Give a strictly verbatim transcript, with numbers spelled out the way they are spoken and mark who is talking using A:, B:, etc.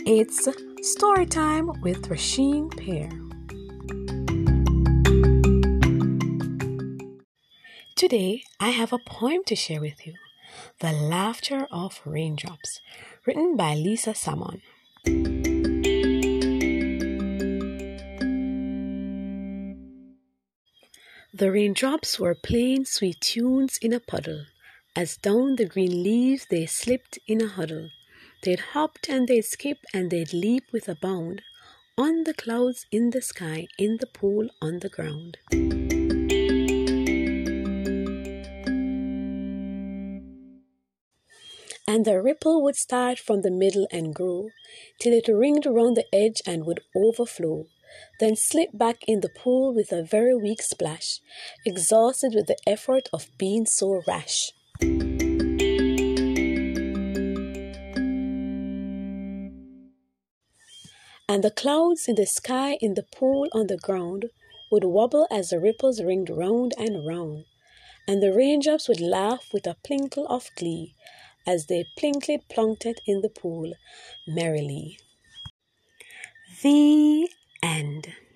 A: It's story time with Rasheen Pear. Today, I have a poem to share with you, The Laughter of Raindrops, written by Lisa Salmon. The raindrops were playing sweet tunes in a puddle, as down the green leaves they slipped in a huddle. They'd hopped and they'd skip and they'd leap with a bound, on the clouds, in the sky, in the pool, on the ground. And the ripple would start from the middle and grow, till it ringed round the edge and would overflow, then slip back in the pool with a very weak splash, exhausted with the effort of being so rash. And the clouds in the sky, in the pool, on the ground, would wobble as the ripples ringed round and round, and the raindrops would laugh with a plinkle of glee, as they plinkled plunked in the pool merrily. The end.